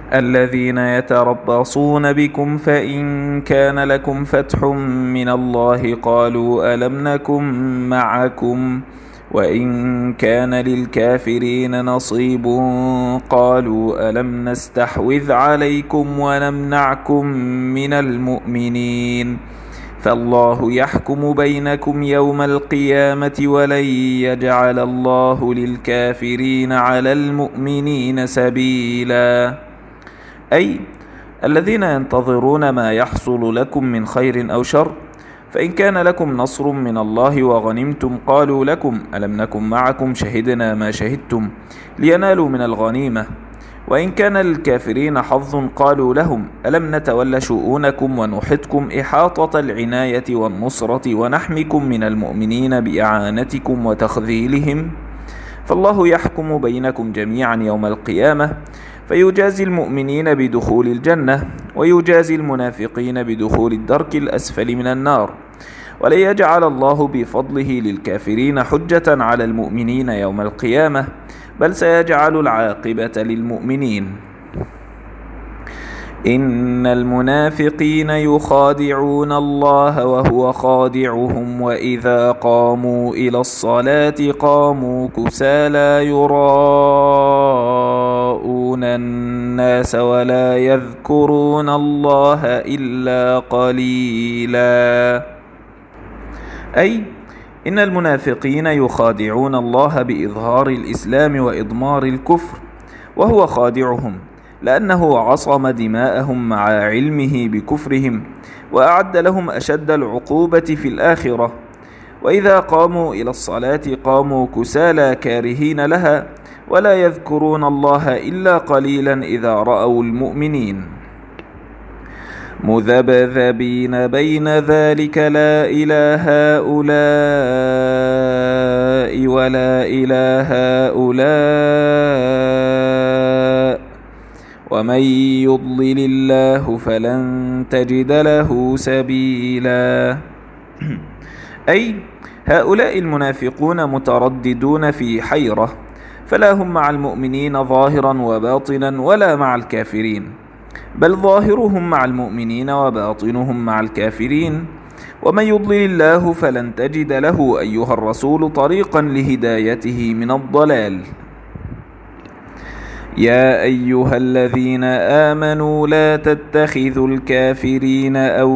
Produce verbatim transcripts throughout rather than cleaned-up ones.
الذين يتربصون بكم فإن كان لكم فتح من الله قالوا ألم نكن معكم وإن كان للكافرين نصيب قالوا ألم نستحوذ عليكم ونمنعكم من المؤمنين فالله يحكم بينكم يوم القيامة ولن يجعل الله للكافرين على المؤمنين سبيلا. أي الذين ينتظرون ما يحصل لكم من خير أو شر، فإن كان لكم نصر من الله وغنمتم قالوا لكم ألم نكن معكم شهدنا ما شهدتم لينالوا من الغنيمة، وإن كان للكافرين حظ قالوا لهم ألم نتولى شؤونكم ونحطكم إحاطة العناية والنصرة ونحمكم من المؤمنين بإعانتكم وتخذيلهم، فالله يحكم بينكم جميعا يوم القيامة فيجازي المؤمنين بدخول الجنة ويجازي المنافقين بدخول الدرك الأسفل من النار، ولن يجعل الله بفضله للكافرين حجة على المؤمنين يوم القيامة، بل سيجعل العاقبة للمؤمنين. إن المنافقين يخادعون الله وهو خادعهم وإذا قاموا إلى الصلاة قاموا كسالى يراءون الناس ولا يذكرون الله إلا قليلا. أي إن المنافقين يخادعون الله بإظهار الإسلام وإضمار الكفر وهو خادعهم، لأنه عصم دماءهم مع علمه بكفرهم وأعد لهم أشد العقوبة في الآخرة. وإذا قاموا إلى الصلاة قاموا كسالى كارهين لها ولا يذكرون الله إلا قليلا إذا رأوا المؤمنين مذبذبين بين ذلك لا إلى هؤلاء ولا إلى هؤلاء ومن يضلل الله فلن تجد له سبيلا. أي هؤلاء المنافقون مترددون في حيرة، فلا هم مع المؤمنين ظاهرا وباطنا ولا مع الكافرين، بل ظاهرهم مع المؤمنين وباطنهم مع الكافرين. ومن يضلل الله فلن تجد له أيها الرسول طريقا لهدايته من الضلال. يا أيها الذين آمنوا لا تتخذوا الكافرين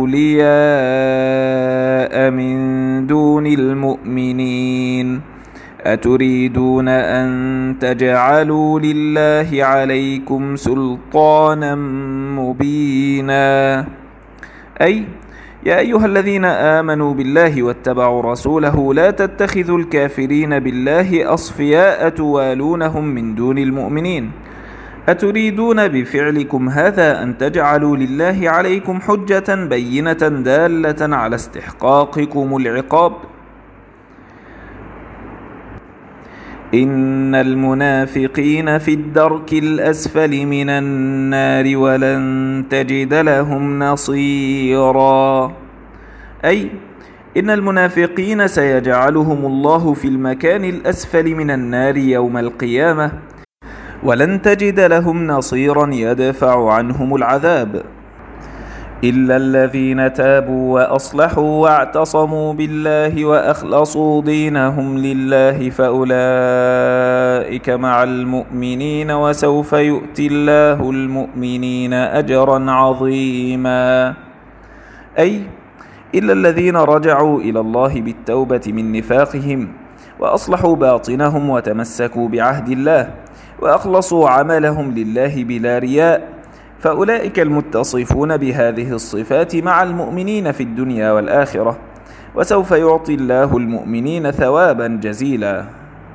أولياء من دون المؤمنين أتريدون أن تجعلوا لله عليكم سلطانا مبينا. أي يا أيها الذين آمنوا بالله واتبعوا رسوله لا تتخذوا الكافرين بالله أصفياء توالونهم من دون المؤمنين أتريدون بفعلكم هذا أن تجعلوا لله عليكم حجة بينة دالة على استحقاقكم العقاب. إن المنافقين في الدرك الأسفل من النار ولن تجد لهم نصيرا. أي إن المنافقين سيجعلهم الله في المكان الأسفل من النار يوم القيامة ولن تجد لهم نصيرا يدفع عنهم العذاب إلا الذين تابوا وأصلحوا واعتصموا بالله وأخلصوا دينهم لله فأولئك مع المؤمنين وسوف يؤتي الله المؤمنين أجرا عظيما. أي إلا الذين رجعوا إلى الله بالتوبة من نفاقهم وأصلحوا باطنهم وتمسكوا بعهد الله وأخلصوا عملهم لله بلا رياء، فأولئك المتصفون بهذه الصفات مع المؤمنين في الدنيا والآخرة، وسوف يعطي الله المؤمنين ثوابا جزيلا.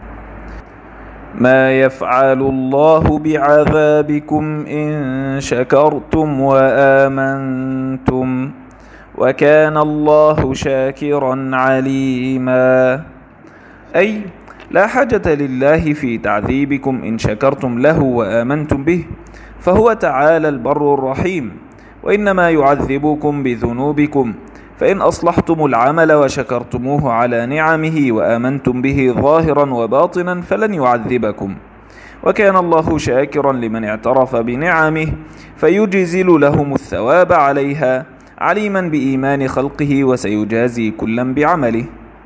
ما يفعل الله بعذابكم إن شكرتم وآمنتم وكان الله شاكرا عليما. أي لا حاجة لله في تعذيبكم إن شكرتم له وآمنتم به، فهو تعالى البر الرحيم، وإنما يعذبكم بذنوبكم، فإن أصلحتم العمل وشكرتموه على نعمه وآمنتم به ظاهرا وباطنا فلن يعذبكم، وكان الله شاكرا لمن اعترف بنعمه فيجزل لهم الثواب عليها، عليما بإيمان خلقه وسيجازي كلا بعمله.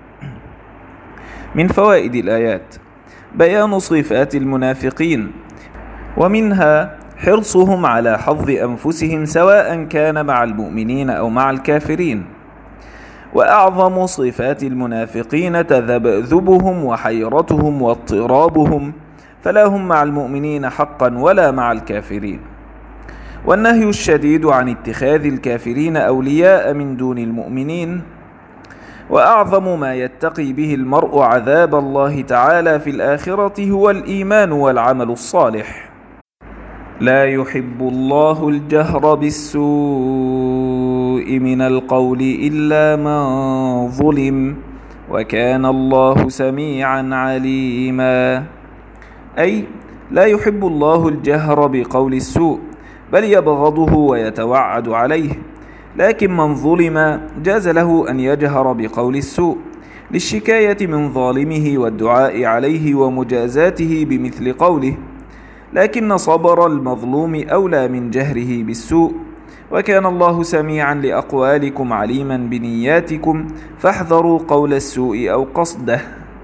من فوائد الآيات بيان صفات المنافقين، ومنها حرصهم على حظ أنفسهم سواء كان مع المؤمنين أو مع الكافرين. وأعظم صفات المنافقين تذبذبهم وحيرتهم واضطرابهم، فلا هم مع المؤمنين حقا ولا مع الكافرين. والنهي الشديد عن اتخاذ الكافرين أولياء من دون المؤمنين. وأعظم ما يتقي به المرء عذاب الله تعالى في الآخرة هو الإيمان والعمل الصالح. لا يحب الله الجهر بالسوء من القول إلا من ظلم، وكان الله سميعا عليما. أي لا يحب الله الجهر بقول السوء، بل يبغضه ويتوعد عليه، لكن من ظلم جاز له أن يجهر بقول السوء للشكاية من ظالمه والدعاء عليه ومجازاته بمثل قوله، لكن صبر المظلوم أولى من جهره بالسوء. وكان الله سميعا لأقوالكم عليما بنياتكم، فاحذروا قول السوء أو قصده.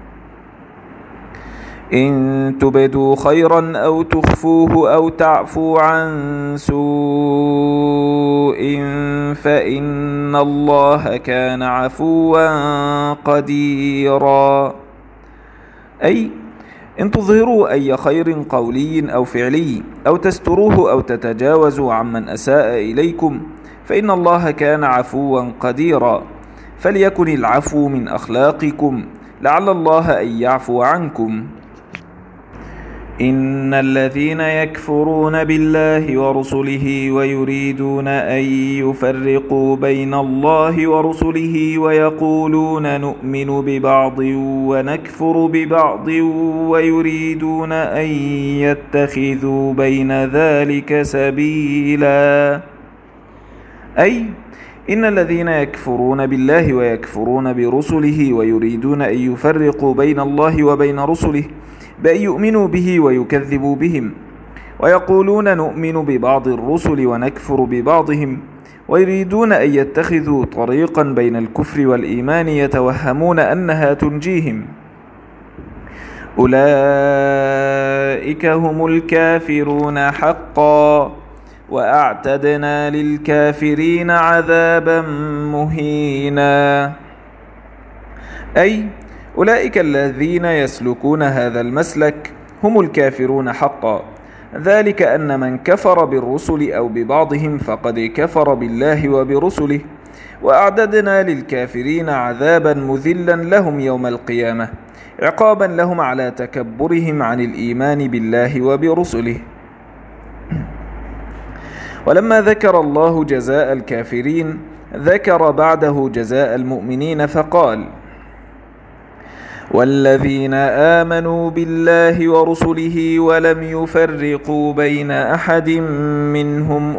إن تبدوا خيرا أو تخفوه أو تعفوا عن سوء فإن الله كان عفوا قديرا. أي إن تظهروا أي خير قولي أو فعلي أو تستروه أو تتجاوزوا عمن أساء إليكم فإن الله كان عفوا قديرا. فليكن العفو من أخلاقكم لعل الله أن يعفو عنكم. إن الذين يكفرون بالله ورسله ويريدون أن يفرقوا بين الله ورسله ويقولون نؤمن ببعض ونكفر ببعض ويريدون أن يتخذوا بين ذلك سبيلا. أي إن الذين يكفرون بالله ويكفرون برسله ويريدون أن يفرقوا بين الله وبين رسله بأن يؤمنوا به ويكذبوا بهم، ويقولون نؤمن ببعض الرسل ونكفر ببعضهم، ويريدون أن يتخذوا طريقا بين الكفر والإيمان يتوهمون أنها تنجيهم، أولئك هم الكافرون حقا، وأعتدنا للكافرين عذابا مهينا. أي أولئك الذين يسلكون هذا المسلك هم الكافرون حقا، ذلك أن من كفر بالرسل أو ببعضهم فقد كفر بالله وبرسله، وأعددنا للكافرين عذابا مذلا لهم يوم القيامة، عقابا لهم على تكبرهم عن الإيمان بالله وبرسله. ولما ذكر الله جزاء الكافرين ذكر بعده جزاء المؤمنين فقال: والذين آمنوا بالله ورسله ولم يفرقوا بين أحد منهم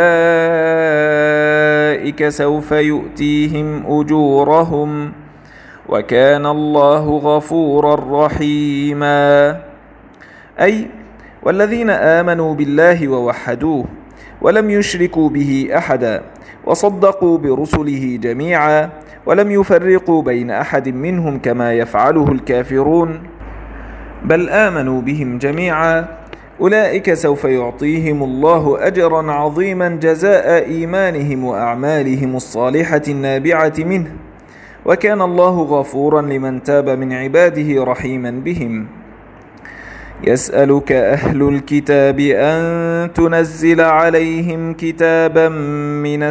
أولئك سوف يؤتيهم أجورهم وكان الله غفورا رحيما. أي والذين آمنوا بالله ووحدوه ولم يشركوا به أحدا وصدقوا برسله جميعا ولم يفرقوا بين أحد منهم كما يفعله الكافرون، بل آمنوا بهم جميعا، أولئك سوف يعطيهم الله أجرا عظيما جزاء إيمانهم وأعمالهم الصالحة النابعة منه، وكان الله غفورا لمن تاب من عباده رحيما بهم. يسألك أهل الكتاب أن تنزل عليهم كتابا من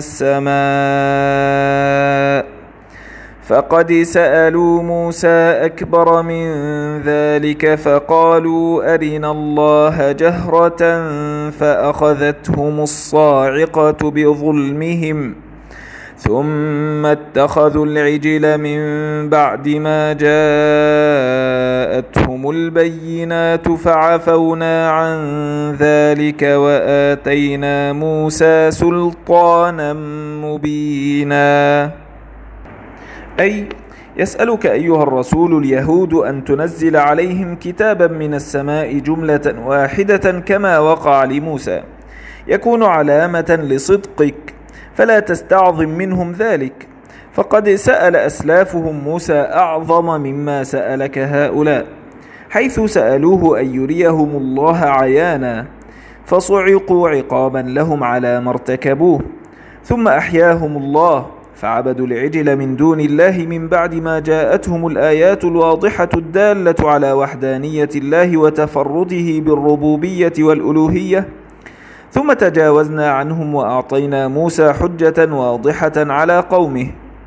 السماء فقد سألوا موسى أكبر من ذلك فقالوا أرنا الله جهرة فأخذتهم الصاعقة بظلمهم ثم اتخذوا العجل من بعد ما جاءتهم البينات فعفونا عن ذلك وآتينا موسى سلطانا مبينا. أي يسألك أيها الرسول اليهود أن تنزل عليهم كتابا من السماء جملة واحدة كما وقع لموسى، يكون علامة لصدقك، فلا تستعظم منهم ذلك، فقد سأل أسلافهم موسى أعظم مما سألك هؤلاء، حيث سألوه أن يريهم الله عيانا، فصعقوا عقابا لهم على ما ارتكبوه، ثم أحياهم الله فعبدوا العجل من دون الله من بعد ما جاءتهم الآيات الواضحة الدالة على وحدانية الله وتفرده بالربوبية والألوهية، ثم تجاوزنا عنهم وأعطينا موسى حجة واضحة على قومه.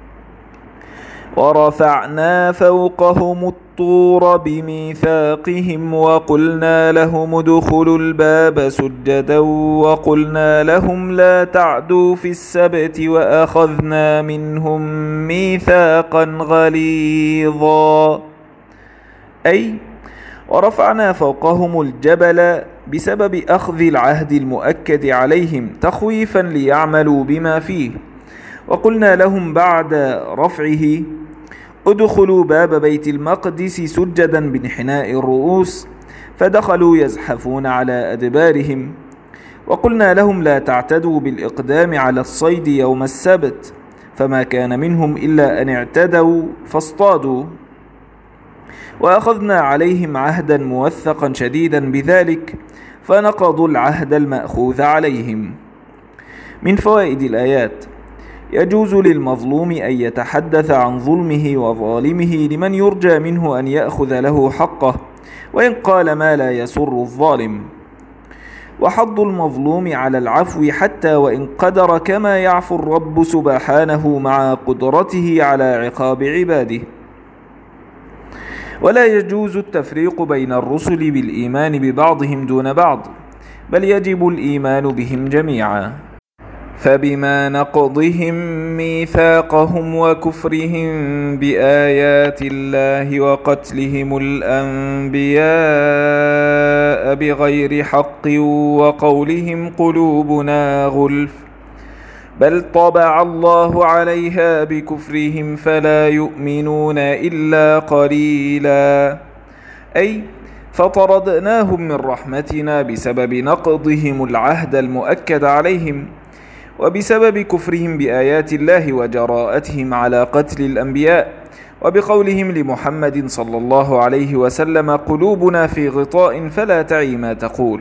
ورفعنا فوقهم الطور بميثاقهم وقلنا لهم ادخلوا الباب سجدا وقلنا لهم لا تعدوا في السبت وأخذنا منهم ميثاقا غليظا. أي ورفعنا فوقهم الجبل بسبب أخذ العهد المؤكد عليهم تخويفا ليعملوا بما فيه، وقلنا لهم بعد رفعه ادخلوا باب بيت المقدس سجدا بانحناء الرؤوس، فدخلوا يزحفون على أدبارهم، وقلنا لهم لا تعتدوا بالإقدام على الصيد يوم السبت، فما كان منهم إلا أن اعتدوا فاصطادوا، وأخذنا عليهم عهدا موثقا شديدا بذلك، فنقضوا العهد المأخوذ عليهم. من فوائد الآيات: يجوز للمظلوم أن يتحدث عن ظلمه وظالمه لمن يرجى منه أن يأخذ له حقه، وإن قال ما لا يسر الظالم، وحض المظلوم على العفو حتى وإن قدر، كما يعفو الرب سبحانه مع قدرته على عقاب عباده. ولا يجوز التفريق بين الرسل بالإيمان ببعضهم دون بعض، بل يجب الإيمان بهم جميعا. فبما نقضهم ميثاقهم وكفرهم بآيات الله وقتلهم الأنبياء بغير حق وقولهم قلوبنا غلف، بل طبع الله عليها بكفرهم فلا يؤمنون إلا قليلا. أي فطردناهم من رحمتنا بسبب نقضهم العهد المؤكد عليهم، وبسبب كفرهم بآيات الله وجراءتهم على قتل الأنبياء، وبقولهم لمحمد صلى الله عليه وسلم قلوبنا في غطاء فلا تعي ما تقول.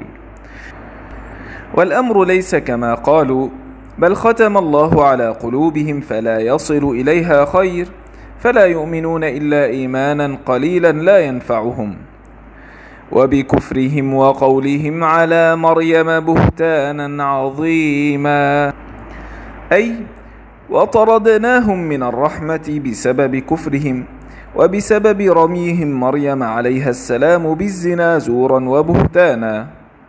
والأمر ليس كما قالوا، بل ختم الله على قلوبهم فلا يصل إليها خير، فلا يؤمنون إلا إيمانا قليلا لا ينفعهم. وبكفرهم وقولهم على مريم بهتانا عظيما. أي وطردناهم من الرحمة بسبب كفرهم، وبسبب رميهم مريم عليها السلام بالزنا زورا وبهتانا،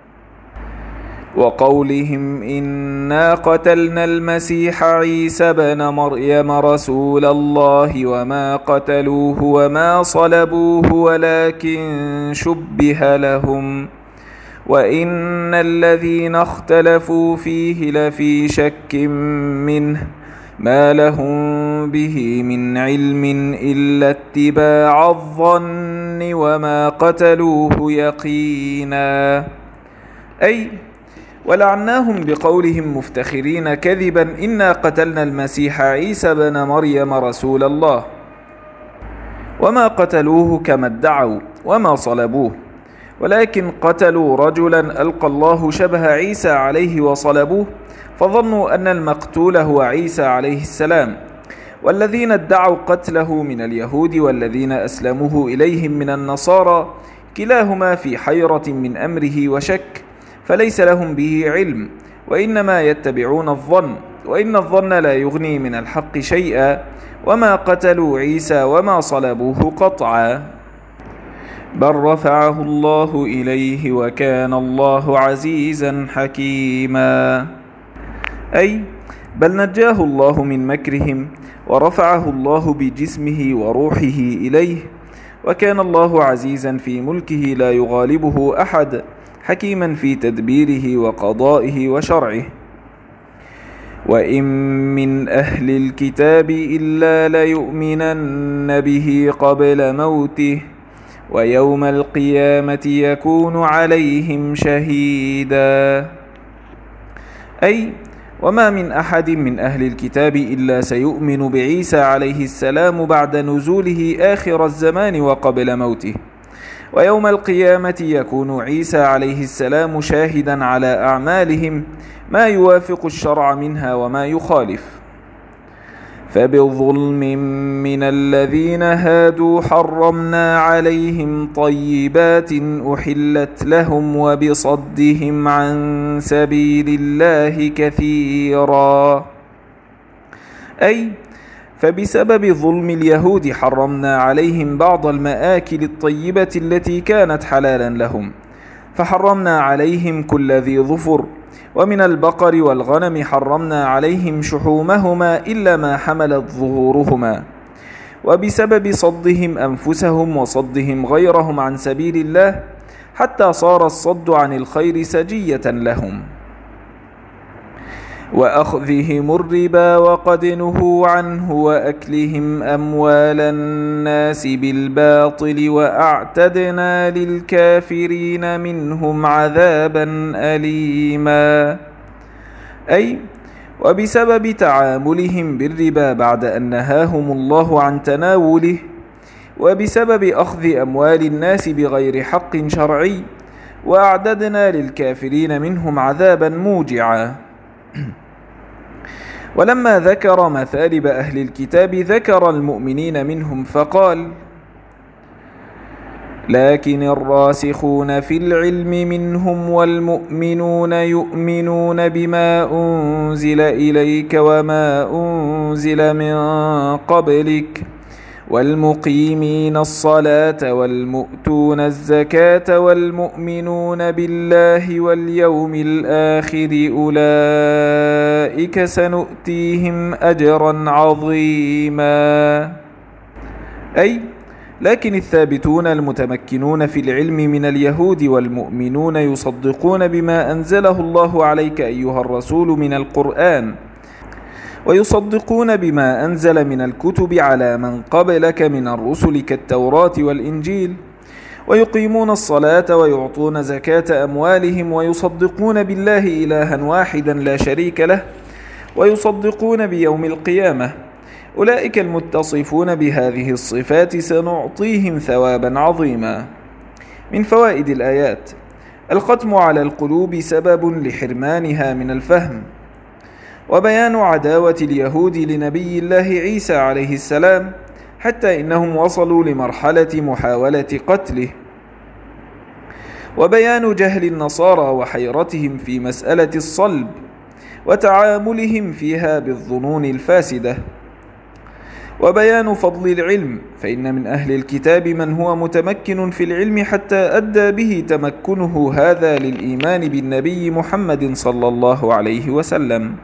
وقولهم إنا قتلنا المسيح عيسى بن مريم رسول الله وما قتلوه وما صلبوه ولكن شبه لهم، وإن الذين اختلفوا فيه لفي شك منه ما لهم به من علم إلا اتباع الظن وما قتلوه يقينا. أي ولعناهم بقولهم مفتخرين كذبا إنا قتلنا المسيح عيسى بن مريم رسول الله، وما قتلوه كما ادعوا وما صلبوه، ولكن قتلوا رجلا ألقى الله شبه عيسى عليه وصلبوه، فظنوا أن المقتول هو عيسى عليه السلام. والذين ادعوا قتله من اليهود والذين أسلموه إليهم من النصارى كلاهما في حيرة من أمره وشك، فليس لهم به علم، وإنما يتبعون الظن، وإن الظن لا يغني من الحق شيئا، وما قتلوا عيسى وما صلبوه قطعا، بل رفعه الله إليه وكان الله عزيزا حكيما. أي بل نجاه الله من مكرهم ورفعه الله بجسمه وروحه إليه، وكان الله عزيزا في ملكه لا يغالبه أحد، حكيما في تدبيره وقضائه وشرعه. وإن من أهل الكتاب إلا ليؤمنن به قبل موته ويوم القيامة يكون عليهم شهيدا. أي وما من أحد من أهل الكتاب إلا سيؤمن بعيسى عليه السلام بعد نزوله آخر الزمان وقبل موته، ويوم القيامة يكون عيسى عليه السلام شاهدا على أعمالهم ما يوافق الشرع منها وما يخالف. فبظلم من الذين هادوا حرمنا عليهم طيبات أحلت لهم وبصدهم عن سبيل الله كثيرا. أي فبسبب ظلم اليهود حرمنا عليهم بعض المآكل الطيبة التي كانت حلالا لهم، فحرمنا عليهم كل ذي ظفر، ومن البقر والغنم حرمنا عليهم شحومهما إلا ما حملت ظهورهما، وبسبب صدهم أنفسهم وصدهم غيرهم عن سبيل الله حتى صار الصد عن الخير سجية لهم، وأخذهم الربا وقد نهوا عنه وأكلهم أموال الناس بالباطل وأعتدنا للكافرين منهم عذابا أليما. أي وبسبب تعاملهم بالربا بعد أن نهاهم الله عن تناوله، وبسبب أخذ أموال الناس بغير حق شرعي، وأعددنا للكافرين منهم عذابا موجعا. ولما ذكر مثالب أهل الكتاب ذكر المؤمنين منهم فقال: لكن الراسخون في العلم منهم والمؤمنون يؤمنون بما أنزل إليك وما أنزل من قبلك والمقيمين الصلاة والمؤتون الزكاة والمؤمنون بالله واليوم الآخر أولئك سنؤتيهم أجرا عظيما. أي لكن الثابتون المتمكنون في العلم من اليهود والمؤمنون يصدقون بما أنزله الله عليك أيها الرسول من القرآن، ويصدقون بما أنزل من الكتب على من قبلك من الرسل كالتوراة والإنجيل، ويقيمون الصلاة ويعطون زكاة أموالهم، ويصدقون بالله إلها واحدا لا شريك له، ويصدقون بيوم القيامة. أولئك المتصفون بهذه الصفات سنعطيهم ثوابا عظيما. من فوائد الآيات: الختم على القلوب سبب لحرمانها من الفهم، وبيان عداوة اليهود لنبي الله عيسى عليه السلام حتى إنهم وصلوا لمرحلة محاولة قتله، وبيان جهل النصارى وحيرتهم في مسألة الصلب وتعاملهم فيها بالظنون الفاسدة، وبيان فضل العلم، فإن من أهل الكتاب من هو متمكن في العلم حتى أدى به تمكنه هذا للإيمان بالنبي محمد صلى الله عليه وسلم.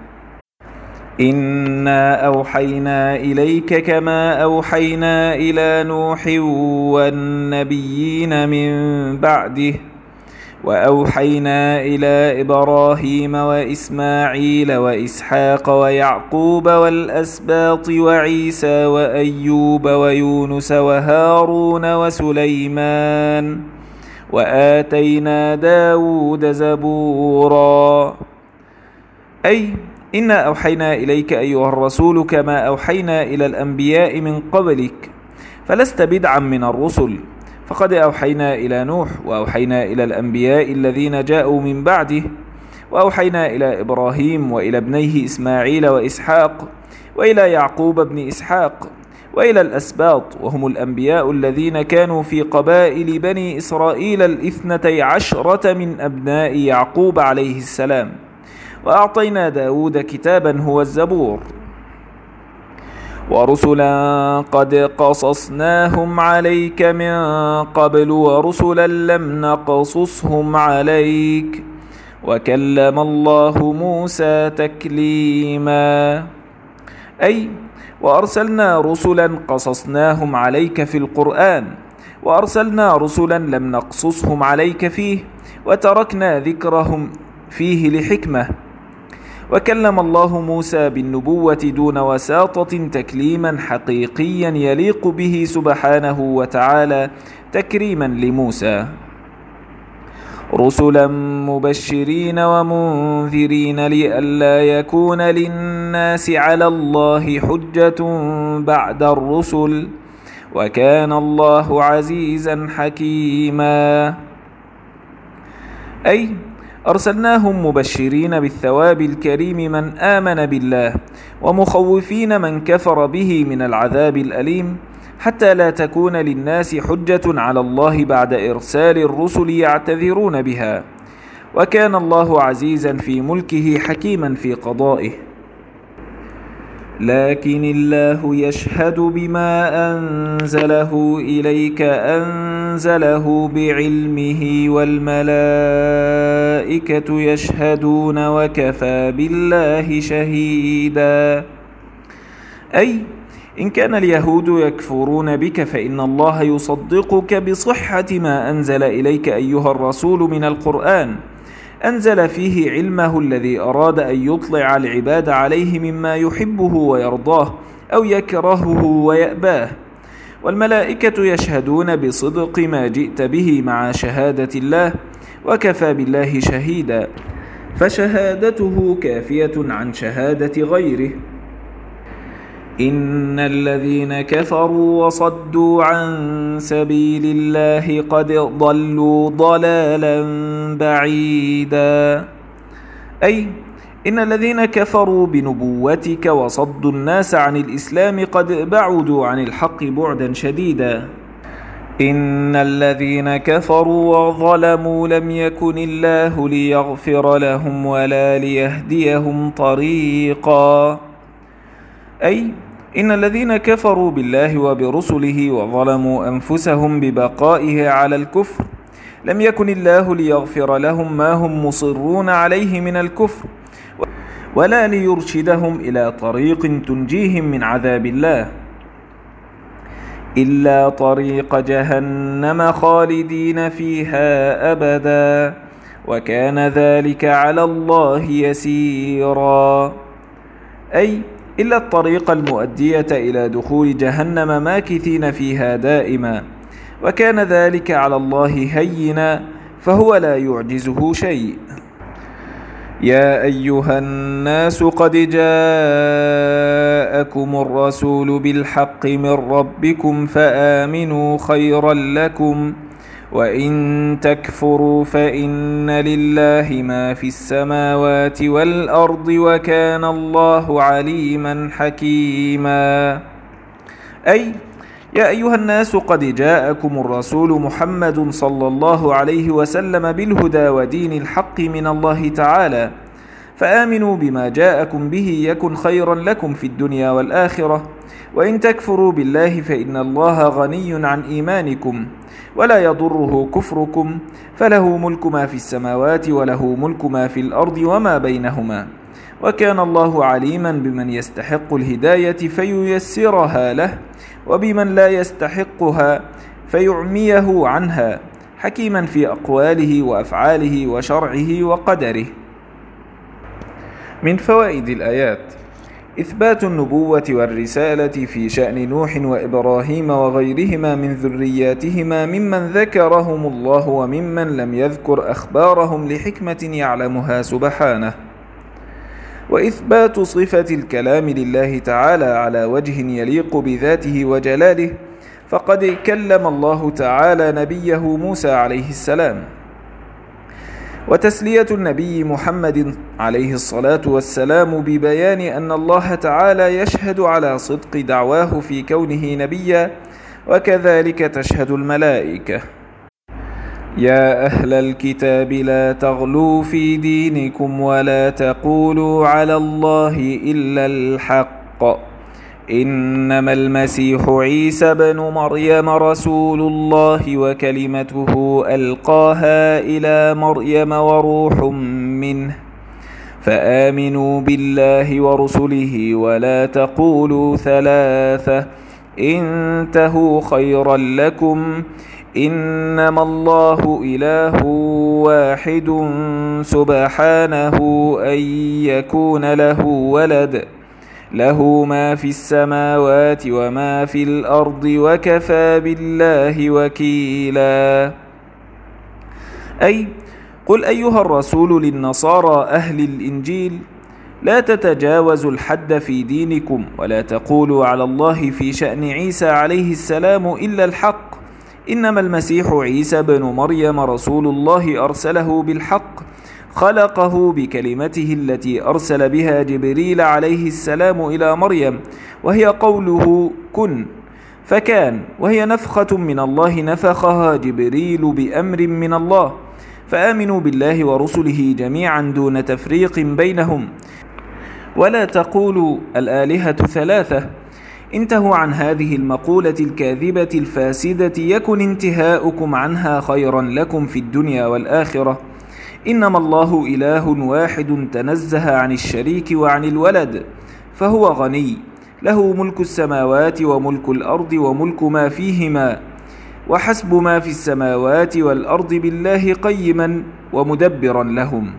إنا أوحينا إليك كما أوحينا إلى نوح والنبيين من بعده، وأوحينا إلى إبراهيم وإسماعيل وإسحاق ويعقوب والأسباط وعيسى وأيوب ويونس وهارون وسليمان، وآتينا داود زبورا. أي إنا أوحينا إليك أيها الرسول كما أوحينا إلى الأنبياء من قبلك، فلست بدعا من الرسل، فقد أوحينا إلى نوح، وأوحينا إلى الأنبياء الذين جاءوا من بعده، وأوحينا إلى إبراهيم وإلى ابنيه إسماعيل وإسحاق، وإلى يعقوب بن إسحاق، وإلى الأسباط، وهم الأنبياء الذين كانوا في قبائل بني إسرائيل الاثنتي عشرة من أبناء يعقوب عليه السلام، وأعطينا داود كتابا هو الزبور، ورسلا قد قصصناهم عليك من قبل ورسلا لم نقصصهم عليك، وكلم الله موسى تكليما. أي وأرسلنا رسلا قصصناهم عليك في القرآن، وأرسلنا رسلا لم نقصصهم عليك فيه، وتركنا ذكرهم فيه لحكمة. وكلم الله موسى بالنبوة دون وساطة تكليما حقيقيا يليق به سبحانه وتعالى تكريما لموسى، رسلا مبشرين ومنذرين لئلا يكون للناس على الله حجة بعد الرسل، وكان الله عزيزا حكيما. أي أرسلناهم مبشرين بالثواب الكريم من آمن بالله، ومخوفين من كفر به من العذاب الأليم، حتى لا تكون للناس حجة على الله بعد إرسال الرسل يعتذرون بها. وكان الله عزيزا في ملكه حكيما في قضائه. لكن الله يشهد بما أنزله إليك أنزله بعلمه والملائكة يشهدون وكفى بالله شهيدا. أي إن كان اليهود يكفرون بك فإن الله يصدقك بصحة ما أنزل إليك أيها الرسول من القرآن، أنزل فيه علمه الذي أراد أن يطلع العباد عليه مما يحبه ويرضاه أو يكرهه ويأباه. والملائكة يشهدون بصدق ما جئت به مع شهادة الله، وكفى بالله شهيدا، فشهادته كافية عن شهادة غيره. إن الذين كفروا وصدوا عن سبيل الله قد ضلوا ضلالا بعيدا. أي إن الذين كفروا بنبوتك وصدوا الناس عن الإسلام قد بعدوا عن الحق بعدا شديدا. إن الذين كفروا وظلموا لم يكن الله ليغفر لهم ولا ليهديهم طريقا. أي إن الذين كفروا بالله وبرسله وظلموا أنفسهم ببقائه على الكفر لم يكن الله ليغفر لهم ما هم مصرون عليه من الكفر، ولا ليرشدهم إلى طريق تنجيهم من عذاب الله، إلا طريق جهنم خالدين فيها أبدا، وكان ذلك على الله يسيرا. أي إلا الطريق المؤدية إلى دخول جهنم ماكثين فيها دائما، وكان ذلك على الله هينا، فهو لا يعجزه شيء. يا أيها الناس قد جاءكم الرسول بالحق من ربكم فآمنوا خيرا لكم، وإن تكفروا فإن لله ما في السماوات والأرض وكان الله عليما حكيما. أي يا أيها الناس قد جاءكم الرسول محمد صلى الله عليه وسلم بالهدى ودين الحق من الله تعالى، فآمنوا بما جاءكم به يكن خيرا لكم في الدنيا والآخرة، وإن تكفروا بالله فإن الله غني عن إيمانكم ولا يضره كفركم، فله ملك ما في السماوات وله ملك ما في الأرض وما بينهما، وكان الله عليما بمن يستحق الهداية فييسرها له، وبمن لا يستحقها فيعميه عنها، حكيما في أقواله وأفعاله وشرعه وقدره. من فوائد الآيات: إثبات النبوة والرسالة في شأن نوح وإبراهيم وغيرهما من ذرياتهما ممن ذكرهم الله وممن لم يذكر أخبارهم لحكمة يعلمها سبحانه. وإثبات صفة الكلام لله تعالى على وجه يليق بذاته وجلاله، فقد كلم الله تعالى نبيه موسى عليه السلام. وتسلية النبي محمد عليه الصلاة والسلام ببيان أن الله تعالى يشهد على صدق دعواه في كونه نبيا، وكذلك تشهد الملائكة. يا أهل الكتاب لا تغلوا في دينكم ولا تقولوا على الله إلا الحق، إنما المسيح عيسى بن مريم رسول الله وكلمته ألقاها إلى مريم وروح منه، فآمنوا بالله ورسله ولا تقولوا ثلاثة، انتهوا خيرا لكم، إنما الله إله واحد سبحانه أن يكون له ولد له ما في السماوات وما في الأرض وكفى بالله وكيلا. أي قل أيها الرسول للنصارى أهل الإنجيل: لا تتجاوزوا الحد في دينكم، ولا تقولوا على الله في شأن عيسى عليه السلام إلا الحق، إنما المسيح عيسى بن مريم رسول الله أرسله بالحق، خلقه بكلمته التي أرسل بها جبريل عليه السلام إلى مريم، وهي قوله كن فكان، وهي نفخة من الله نفخها جبريل بأمر من الله. فآمنوا بالله ورسله جميعا دون تفريق بينهم، ولا تقولوا الآلهة ثلاثة. انتهوا عن هذه المقولة الكاذبة الفاسدة يكن انتهاؤكم عنها خيرا لكم في الدنيا والآخرة. إنما الله إله واحد تنزه عن الشريك وعن الولد، فهو غني، له ملك السماوات وملك الأرض وملك ما فيهما، وحسب ما في السماوات والأرض بالله قيما ومدبرا لهم.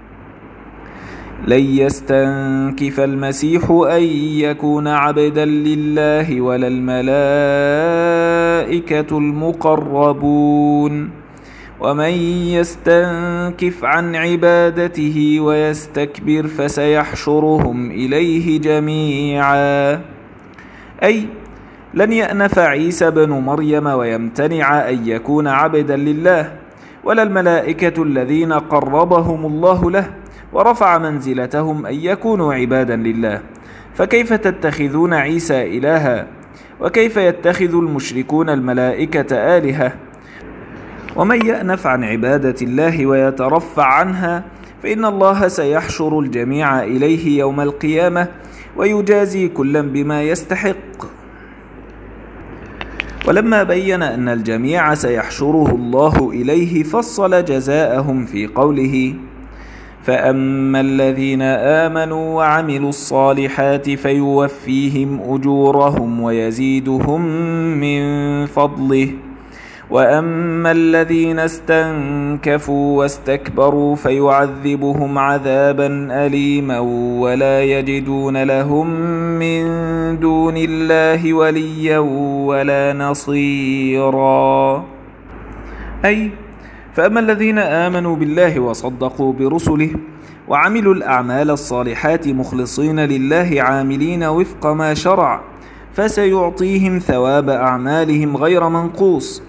لن يستنكف المسيح أن يكون عبدا لله ولا الملائكة المقربون، ومن يستنكف عن عبادته ويستكبر فسيحشرهم إليه جميعا. أي لن يأنف عيسى بن مريم ويمتنع أن يكون عبدا لله، ولا الملائكة الذين قربهم الله له ورفع منزلتهم أن يكونوا عبادا لله. فكيف تتخذون عيسى إلها؟ وكيف يتخذ المشركون الملائكة آلهة؟ ومن يأنف عن عبادة الله ويترفع عنها فإن الله سيحشر الجميع إليه يوم القيامة ويجازي كلا بما يستحق. ولما بين أن الجميع سيحشره الله إليه فصل جزاءهم في قوله: فأما الذين آمنوا وعملوا الصالحات فيوفيهم أجورهم ويزيدهم من فضله، وأما الذين استنكفوا واستكبروا فيعذبهم عذابا أليما ولا يجدون لهم من دون الله وليا ولا نصيرا. أي فأما الذين آمنوا بالله وصدقوا برسله وعملوا الأعمال الصالحات مخلصين لله عاملين وفق ما شرع فسيعطيهم ثواب أعمالهم غير منقوص،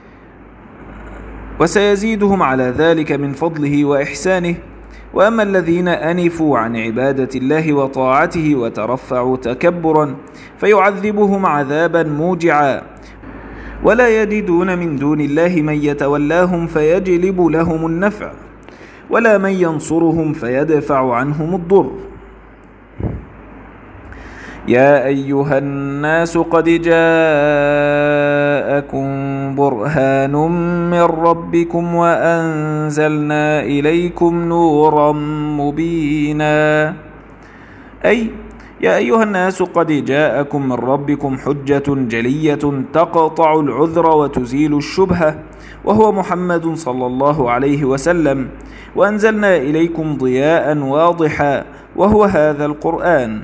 وسيزيدهم على ذلك من فضله وإحسانه. وأما الذين أنفوا عن عبادة الله وطاعته وترفعوا تكبرا فيعذبهم عذابا موجعا ولا يجدون من دون الله من يتولاهم فيجلب لهم النفع ولا من ينصرهم فيدفع عنهم الضر. يا أيها الناس قد جاءكم برهان من ربكم وأنزلنا إليكم نورا مبينا. أي يا أيها الناس قد جاءكم من ربكم حجة جلية تقطع العذر وتزيل الشبهة، وهو محمد صلى الله عليه وسلم، وأنزلنا إليكم ضياء واضحا وهو هذا القرآن.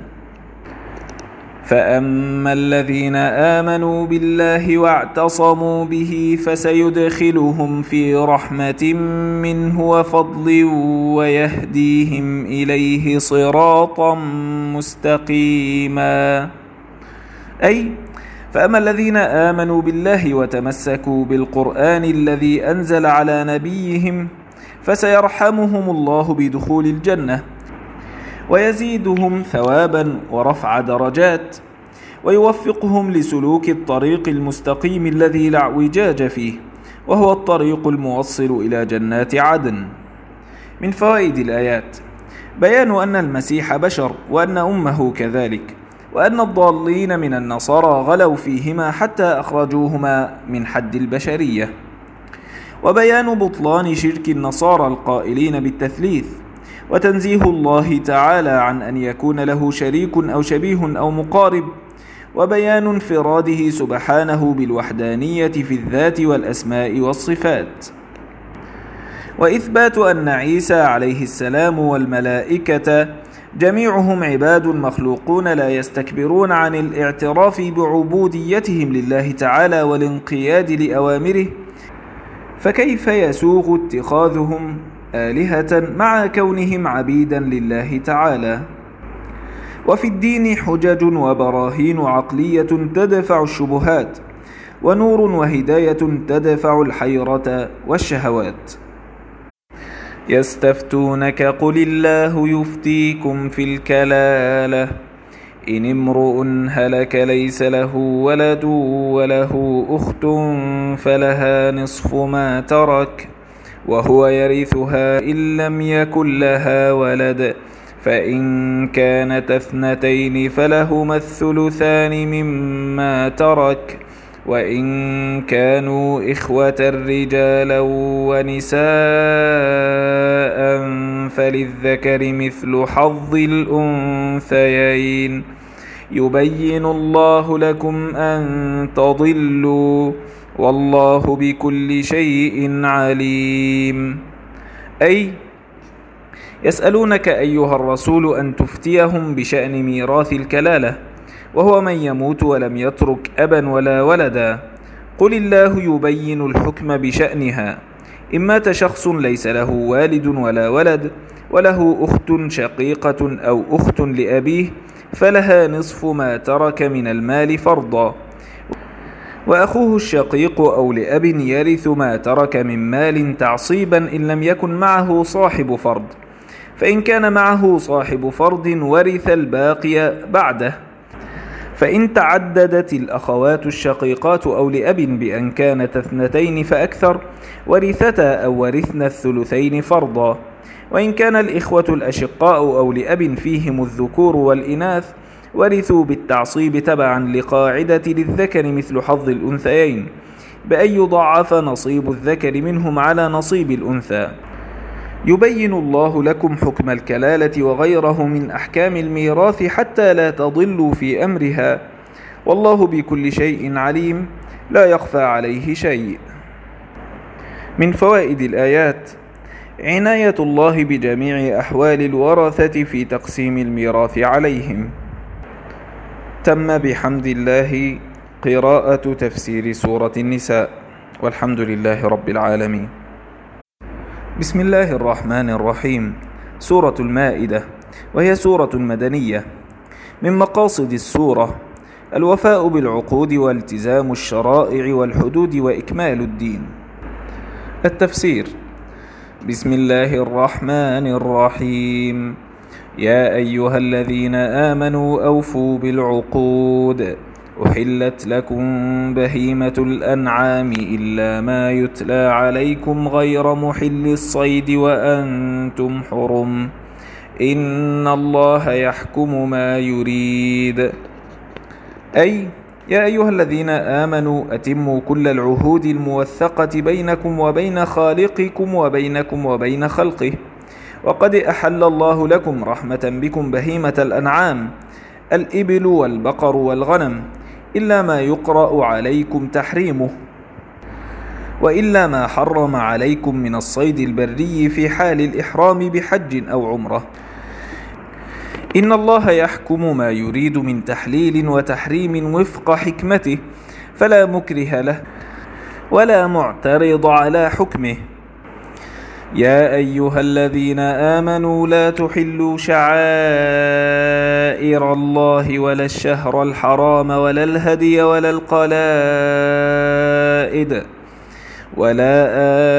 فأما الذين آمنوا بالله واعتصموا به فسيدخلهم في رحمة منه وفضل ويهديهم إليه صراطا مستقيما. أي فأما الذين آمنوا بالله وتمسكوا بالقرآن الذي أنزل على نبيهم فسيرحمهم الله بدخول الجنة ويزيدهم ثوابا ورفع درجات ويوفقهم لسلوك الطريق المستقيم الذي لا اعوجاج فيه، وهو الطريق الموصل إلى جنات عدن. من فوائد الآيات: بيان أن المسيح بشر وأن أمه كذلك، وأن الضالين من النصارى غلوا فيهما حتى أخرجوهما من حد البشرية، وبيان بطلان شرك النصارى القائلين بالتثليث، وتنزيه الله تعالى عن أن يكون له شريك أو شبيه أو مقارب، وبيان انفراده سبحانه بالوحدانية في الذات والأسماء والصفات، وإثبات أن عيسى عليه السلام والملائكة جميعهم عباد مخلوقون لا يستكبرون عن الاعتراف بعبوديتهم لله تعالى والانقياد لأوامره، فكيف يسوغ اتخاذهم آلهة مع كونهم عبيدا لله تعالى؟ وفي الدين حجج وبراهين عقلية تدفع الشبهات، ونور وهداية تدفع الحيرة والشهوات. يستفتونك قل الله يفتيكم في الكلالة إن امرؤ هلك ليس له ولد وله أخت فلها نصف ما ترك وهو يرثها إن لم يكن لها ولد فإن كانت اثنتين فلهما الثلثان مما ترك وإن كانوا إخوة رجالا ونساء فللذكر مثل حظ الأنثيين يبين الله لكم أن تضلوا والله بكل شيء عليم. أي يسألونك أيها الرسول أن تفتيهم بشأن ميراث الكلالة، وهو من يموت ولم يترك أبا ولا ولدا. قل الله يبين الحكم بشأنها. إن مات شخص ليس له والد ولا ولد وله أخت شقيقة أو أخت لأبيه فلها نصف ما ترك من المال فرضا، وأخوه الشقيق أو لأب يرث ما ترك من مال تعصيبا إن لم يكن معه صاحب فرض، فإن كان معه صاحب فرض ورث الباقي بعده. فإن تعددت الأخوات الشقيقات أو لأب بأن كانت اثنتين فأكثر ورثتا أو ورثن الثلثين فرضا. وإن كان الإخوة الأشقاء أو لأب فيهم الذكور والإناث ورثوا بالتعصيب تبعا لقاعدة للذكر مثل حظ الأنثيين، بأن يضاعف نصيب الذكر منهم على نصيب الأنثى. يبين الله لكم حكم الكلالة وغيره من أحكام الميراث حتى لا تضلوا في أمرها، والله بكل شيء عليم لا يخفى عليه شيء. من فوائد الآيات عناية الله بجميع أحوال الورثة في تقسيم الميراث عليهم. تم بحمد الله قراءة تفسير سورة النساء، والحمد لله رب العالمين. بسم الله الرحمن الرحيم. سورة المائدة، وهي سورة مدنية. من مقاصد السورة الوفاء بالعقود والتزام الشرائع والحدود وإكمال الدين. التفسير: بسم الله الرحمن الرحيم. يا أيها الذين آمنوا أوفوا بالعقود، أحلت لكم بهيمة الأنعام إلا ما يتلى عليكم غير محل الصيد وأنتم حرم، إن الله يحكم ما يريد. أي يا أيها الذين آمنوا أتموا كل العهود الموثقة بينكم وبين خالقكم وبينكم وبين خلقه. وقد أحل الله لكم رحمة بكم بهيمة الأنعام الإبل والبقر والغنم، إلا ما يقرأ عليكم تحريمه، وإلا ما حرم عليكم من الصيد البري في حال الإحرام بحج أو عمرة. إن الله يحكم ما يريد من تحليل وتحريم وفق حكمته، فلا مكره له ولا معترض على حكمه. يا أيها الذين آمنوا لا تحلوا شعائر الله ولا الشهر الحرام ولا الهدي ولا القلائد ولا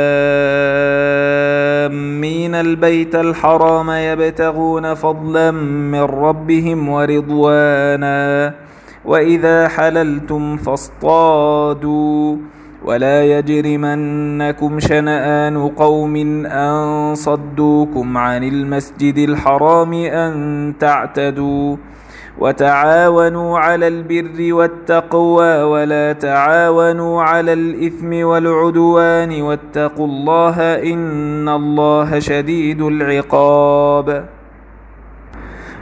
آمين البيت الحرام يبتغون فضلا من ربهم ورضوانا، وإذا حللتم فاصطادوا، ولا يجرمنكم شنآن قوم أن صدوكم عن المسجد الحرام أن تعتدوا، وتعاونوا على البر والتقوى ولا تعاونوا على الإثم والعدوان، واتقوا الله إن الله شديد العقاب.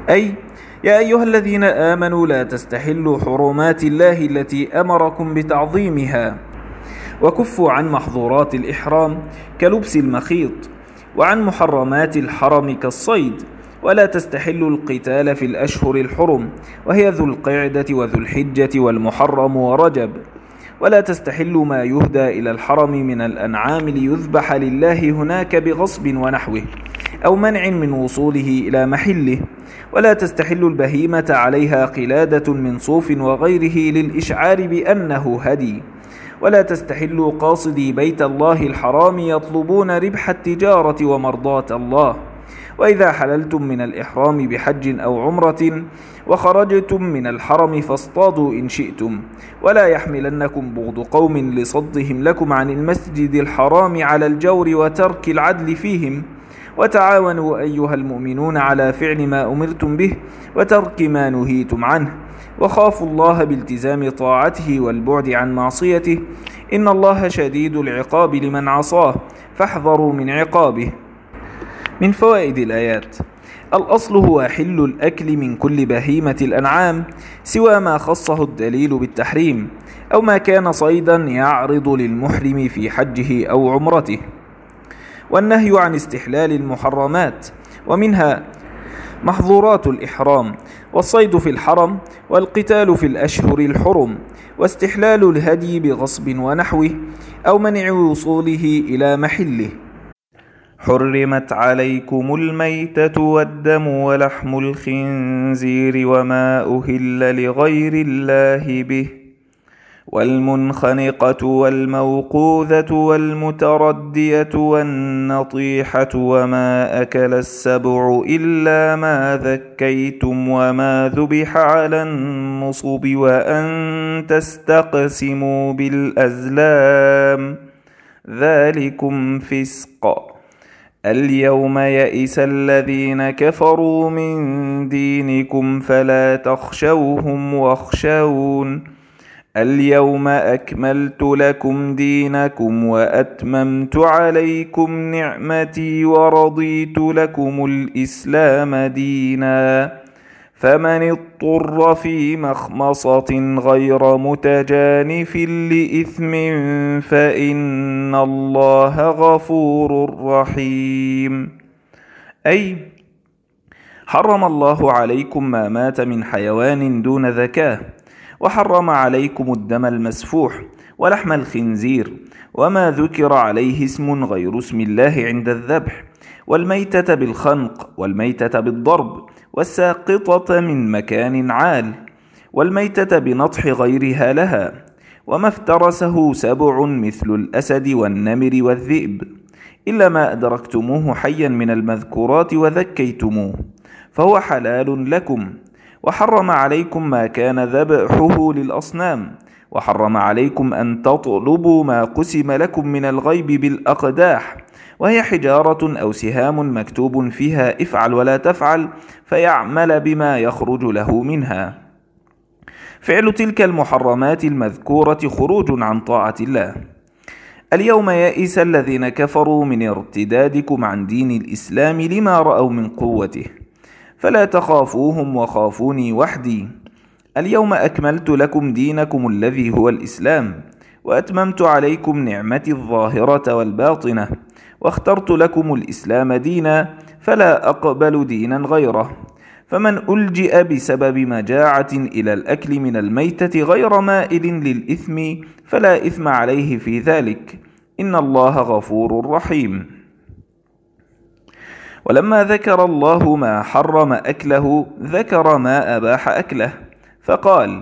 أي يا أيها الذين آمنوا لا تستحلوا حرمات الله التي أمركم بتعظيمها، وكفوا عن محظورات الإحرام كلبس المخيط، وعن محرمات الحرم كالصيد، ولا تستحلوا القتال في الأشهر الحرم وهي ذو القعدة وذو الحجة والمحرم ورجب، ولا تستحلوا ما يهدى إلى الحرم من الأنعام ليذبح لله هناك بغصب ونحوه أو منع من وصوله إلى محله، ولا تستحلوا البهيمة عليها قلادة من صوف وغيره للإشعار بأنه هدي، ولا تستحلوا قاصدي بيت الله الحرام يطلبون ربح التجارة ومرضاة الله. وإذا حللتم من الإحرام بحج أو عمرة وخرجتم من الحرم فاصطادوا إن شئتم، ولا يحملنكم بغض قوم لصدهم لكم عن المسجد الحرام على الجور وترك العدل فيهم، وتعاونوا أيها المؤمنون على فعل ما أمرتم به وترك ما نهيتم عنه، وخافوا الله بالتزام طاعته والبعد عن معصيته، إن الله شديد العقاب لمن عصاه فاحذروا من عقابه. من فوائد الآيات: الأصل هو حل الأكل من كل بهيمة الأنعام سوى ما خصه الدليل بالتحريم أو ما كان صيدا يعرض للمحرم في حجه أو عمرته. والنهي عن استحلال المحرمات، ومنها محظورات الإحرام والصيد في الحرم والقتال في الأشهر الحرم واستحلال الهدي بغصب ونحوه أو منع وصوله إلى محله. حرمت عليكم الميتة والدم ولحم الخنزير وما أهل لغير الله به والمنخنقة والموقوذة والمتردية والنطيحة وما أكل السبع إلا ما ذكيتم وما ذبح على النصب وأن تستقسموا بالأزلام ذلكم فسق. اليوم يئس الذين كفروا من دينكم فلا تخشوهم واخشون اليوم أكملت لكم دينكم وأتممت عليكم نعمتي ورضيت لكم الإسلام دينا فمن اضطر في مخمصة غير متجانف لإثم فإن الله غفور رحيم. أي حرم الله عليكم ما مات من حيوان دون ذكاه، وحرم عليكم الدم المسفوح ولحم الخنزير وما ذكر عليه اسم غير اسم الله عند الذبح، والميتة بالخنق والميتة بالضرب والساقطة من مكان عال والميتة بنطح غيرها لها، وما افترسه سبع مثل الأسد والنمر والذئب إلا ما أدركتموه حيا من المذكورات وذكيتموه فهو حلال لكم. وحرم عليكم ما كان ذبحه للأصنام، وحرم عليكم أن تطلبوا ما قسم لكم من الغيب بالأقداح، وهي حجارة أو سهام مكتوب فيها افعل ولا تفعل فيعمل بما يخرج له منها. فعل تلك المحرمات المذكورة خروج عن طاعة الله. اليوم يئس الذين كفروا من ارتدادكم عن دين الإسلام لما رأوا من قوته فلا تخافوهم وخافوني وحدي. اليوم أكملت لكم دينكم الذي هو الإسلام وأتممت عليكم نعمتي الظاهرة والباطنة واخترت لكم الإسلام دينا فلا أقبل دينا غيره. فمن ألجئ بسبب مجاعة إلى الأكل من الميتة غير مائل للإثم فلا إثم عليه في ذلك، إن الله غفور رحيم. ولما ذكر الله ما حرم أكله ذكر ما أباح أكله فقال: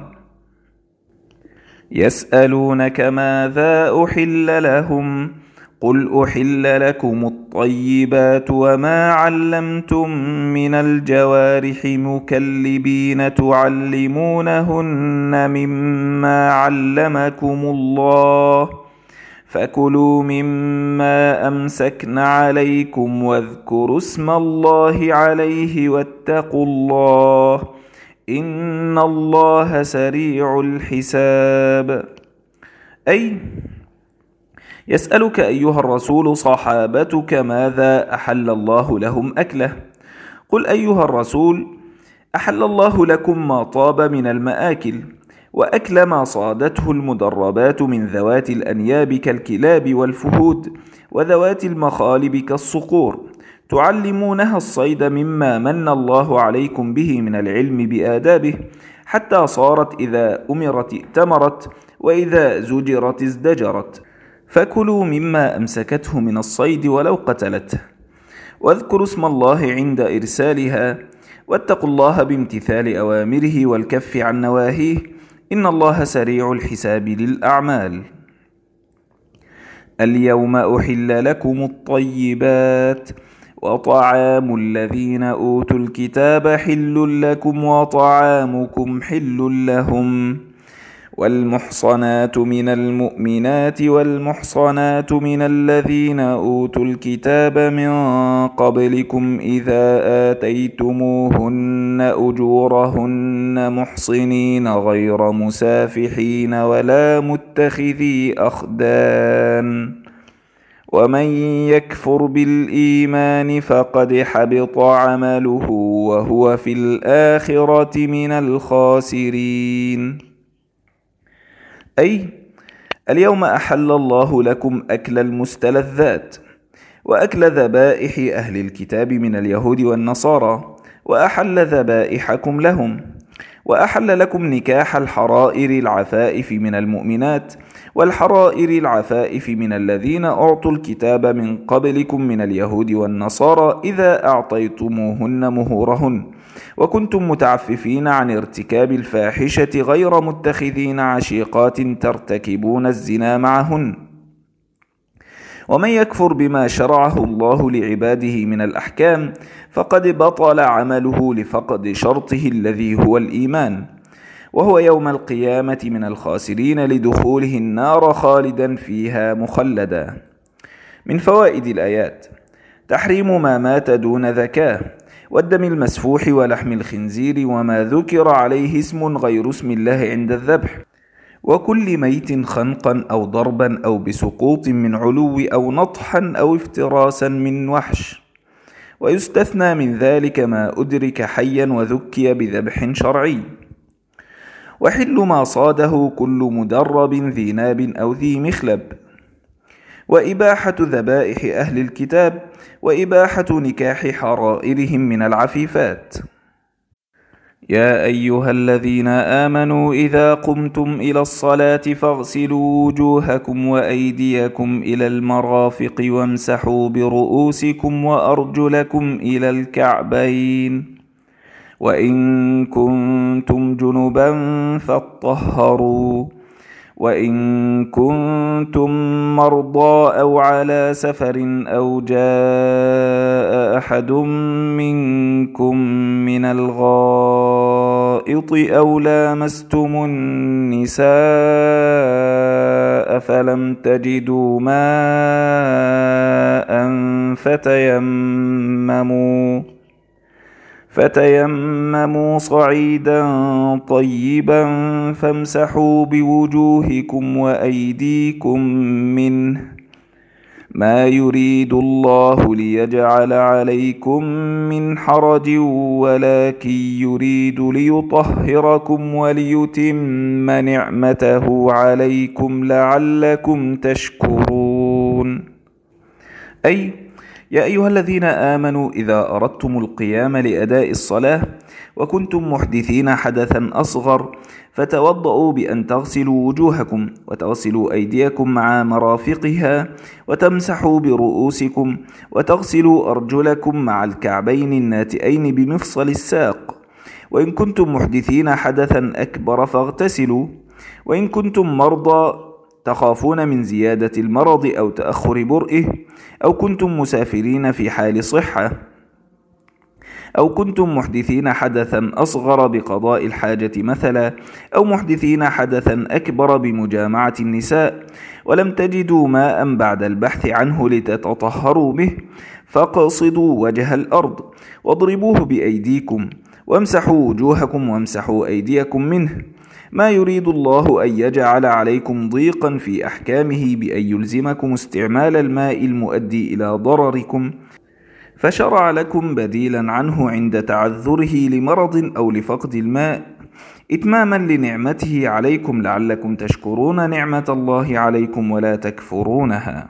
يسألونك ماذا أحل لهم قل أحل لكم الطيبات وما علمتم من الجوارح مكلبين تعلمونهن مما علمكم الله فكلوا مما أمسكن عليكم واذكروا اسم الله عليه واتقوا الله إن الله سريع الحساب. أي يسألك أيها الرسول صحابتك ماذا أحل الله لهم أكله. قل أيها الرسول: أحل الله لكم ما طاب من المآكل، وأكل ما صادته المدربات من ذوات الأنياب كالكلاب والفهود، وذوات المخالب كالصقور، تعلمونها الصيد مما من الله عليكم به من العلم بآدابه، حتى صارت إذا أمرت ائتمرت، وإذا زجرت ازدجرت. فكلوا مما أمسكته من الصيد ولو قتلته، واذكروا اسم الله عند إرسالها، واتقوا الله بامتثال أوامره والكف عن نواهيه، إن الله سريع الحساب للأعمال. اليوم أحل لكم الطيبات، وطعام الذين أوتوا الكتاب حل لكم وطعامكم حل لهم، والمحصنات من المؤمنات والمحصنات من الذين أوتوا الكتاب من قبلكم إذا آتيتموهن أجورهن محصنين غير مسافحين ولا متخذي أخدان، ومن يكفر بالإيمان فقد حبط عمله وهو في الآخرة من الخاسرين. أي اليوم أحل الله لكم أكل المستلذات، وأكل ذبائح أهل الكتاب من اليهود والنصارى، وأحل ذبائحكم لهم، وأحل لكم نكاح الحرائر العفائف من المؤمنات، والحرائر العفائف من الذين أعطوا الكتاب من قبلكم من اليهود والنصارى إذا أعطيتموهن مهورهن، وكنتم متعففين عن ارتكاب الفاحشة غير متخذين عشيقات ترتكبون الزنا معهن. ومن يكفر بما شرعه الله لعباده من الأحكام فقد بطل عمله لفقد شرطه الذي هو الإيمان، وهو يوم القيامة من الخاسرين لدخوله النار خالدا فيها مخلدا. من فوائد الآيات: تحريم ما مات دون ذكاه، والدم المسفوح ولحم الخنزير وما ذكر عليه اسم غير اسم الله عند الذبح، وكل ميت خنقا أو ضربا أو بسقوط من علو أو نطحا أو افتراسا من وحش، ويستثنى من ذلك ما أدرك حيا وذكي بذبح شرعي. وحل ما صاده كل مدرب ذي ناب أو ذي مخلب، وإباحة ذبائح أهل الكتاب، وإباحة نكاح حرائرهم من العفيفات. يا أيها الذين آمنوا إذا قمتم إلى الصلاة فاغسلوا وجوهكم وأيديكم إلى المرافق وامسحوا برؤوسكم وأرجلكم إلى الكعبين، وإن كنتم جنبا فاطهروا، وإن كنتم مرضى أو على سفر أو جاء أحد منكم من الغائط أو لامستم النساء فلم تجدوا ماء فتيمموا فتيمموا صعيدا طيبا فامسحوا بوجوهكم وأيديكم منه، ما يريد الله ليجعل عليكم من حرج ولكن يريد ليطهركم وليتم نعمته عليكم لعلكم تشكرون. أي يا أيها الذين آمنوا إذا أردتم القيام لأداء الصلاة وكنتم محدثين حدثا أصغر فتوضؤوا بأن تغسلوا وجوهكم وتغسلوا أيديكم مع مرافقها وتمسحوا برؤوسكم وتغسلوا أرجلكم مع الكعبين الناتئين بمفصل الساق، وإن كنتم محدثين حدثا أكبر فاغتسلوا، وإن كنتم مرضى تخافون من زيادة المرض أو تأخر برئه، أو كنتم مسافرين في حال صحة، أو كنتم محدثين حدثا أصغر بقضاء الحاجة مثلا، أو محدثين حدثا أكبر بمجامعة النساء، ولم تجدوا ماء بعد البحث عنه لتتطهروا به، فاقصدوا وجه الأرض واضربوه بأيديكم وامسحوا وجوهكم وامسحوا أيديكم منه، ما يريد الله أن يجعل عليكم ضيقا في أحكامه بأن يلزمكم استعمال الماء المؤدي إلى ضرركم، فشرع لكم بديلا عنه عند تعذره لمرض أو لفقد الماء إتماما لنعمته عليكم لعلكم تشكرون نعمة الله عليكم ولا تكفرونها.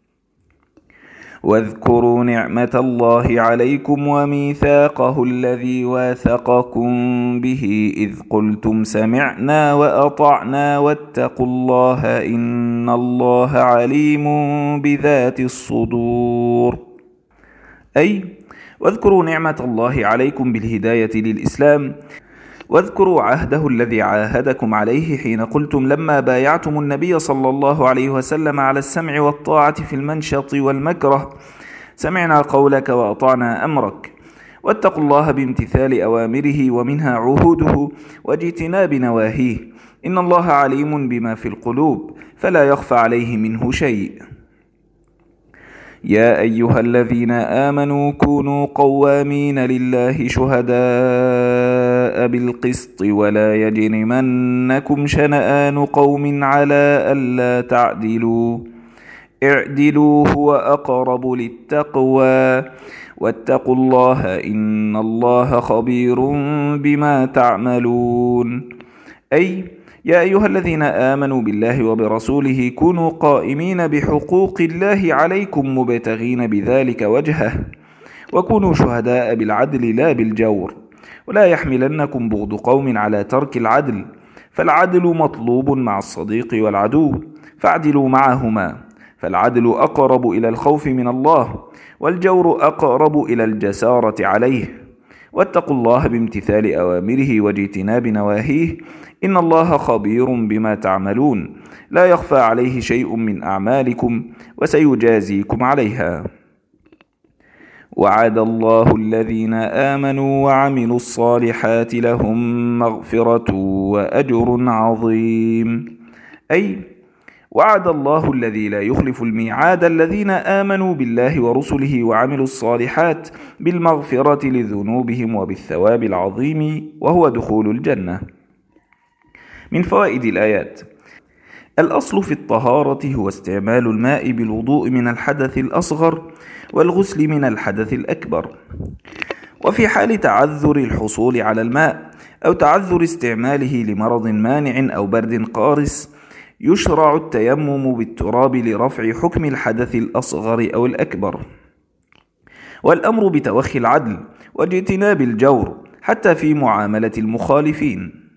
واذكروا نعمة الله عليكم وميثاقه الذي واثقكم به إذ قلتم سمعنا وأطعنا واتقوا الله إن الله عليم بذات الصدور. أي واذكروا نعمة الله عليكم بالهداية للإسلام، واذكروا عهده الذي عاهدكم عليه حين قلتم لما بايعتم النبي صلى الله عليه وسلم على السمع والطاعة في المنشط والمكره: سمعنا قولك وأطعنا أمرك. واتقوا الله بامتثال أوامره ومنها عهوده واجتناب نواهيه، إن الله عليم بما في القلوب فلا يخفى عليه منه شيء. يا أيها الذين آمنوا كونوا قوامين لله شهداء بالقسط ولا يجرمنكم شنآن قوم على ألا تعدلوا اعدلوا هو أقرب للتقوى واتقوا الله إن الله خبير بما تعملون. أي يا أيها الذين آمنوا بالله وبرسوله كونوا قائمين بحقوق الله عليكم مبتغين بذلك وجهه، وكونوا شهداء بالعدل لا بالجور، ولا يحملنكم بغض قوم على ترك العدل، فالعدل مطلوب مع الصديق والعدو، فاعدلوا معهما، فالعدل أقرب إلى الخوف من الله، والجور أقرب إلى الجسارة عليه. واتقوا الله بامتثال أوامره واجتناب نواهيه، إن الله خبير بما تعملون لا يخفى عليه شيء من أعمالكم وسيجازيكم عليها. وعد الله الذين آمنوا وعملوا الصالحات لهم مغفرة وأجر عظيم. أي وعد الله الذي لا يخلف الميعاد الذين آمنوا بالله ورسله وعملوا الصالحات بالمغفرة لذنوبهم وبالثواب العظيم وهو دخول الجنة. من فوائد الآيات: الأصل في الطهارة هو استعمال الماء بالوضوء من الحدث الأصغر والغسل من الحدث الأكبر. وفي حال تعذر الحصول على الماء أو تعذر استعماله لمرض مانع أو برد قارس يشرع التيمم بالتراب لرفع حكم الحدث الأصغر أو الأكبر. والأمر بتوخي العدل واجتناب الجور حتى في معاملة المخالفين.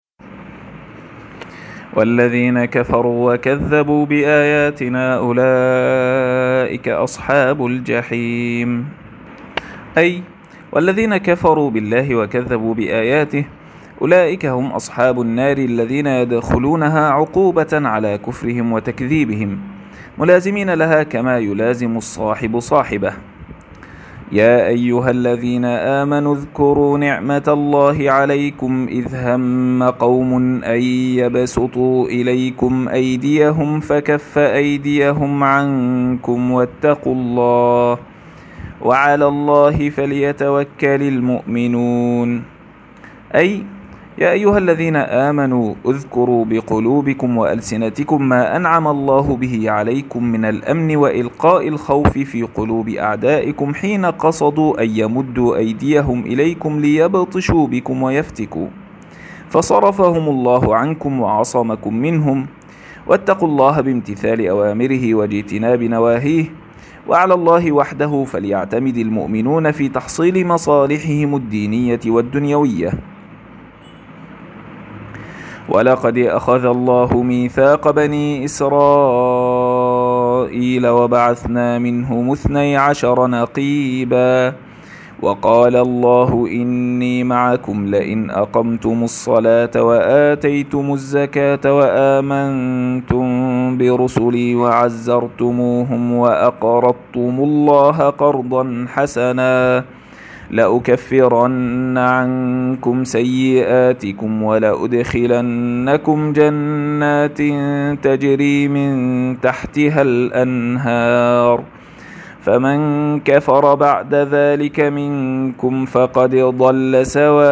والذين كفروا وكذبوا بآياتنا أولئك أصحاب الجحيم. أي والذين كفروا بالله وكذبوا بآياته أولئك هم أصحاب النار الذين يدخلونها عقوبة على كفرهم وتكذيبهم، ملازمين لها كما يلازم الصاحب صاحبه. يا أيها الذين آمنوا اذكروا نعمة الله عليكم إذ هم قوم أن يبسطوا إليكم أيديهم فكف أيديهم عنكم واتقوا الله وعلى الله فليتوكل المؤمنون. أي يا أيها الذين آمنوا اذكروا بقلوبكم وألسنتكم ما أنعم الله به عليكم من الأمن وإلقاء الخوف في قلوب أعدائكم حين قصدوا أن يمدوا أيديهم إليكم ليبطشوا بكم ويفتكوا، فصرفهم الله عنكم وعصمكم منهم. واتقوا الله بامتثال أوامره واجتناب نواهيه، وعلى الله وحده فليعتمد المؤمنون في تحصيل مصالحهم الدينية والدنيوية. ولقد أخذ الله ميثاق بني إسرائيل وبعثنا منهم اثني عشر نقيبا وقال الله إني معكم لئن أقمتم الصلاة وآتيتم الزكاة وآمنتم برسلي وعزرتموهم وأقرضتم الله قرضا حسنا لأكفرن عنكم سيئاتكم ولأدخلنكم جنات تجري من تحتها الأنهار فمن كفر بعد ذلك منكم فقد ضل سواء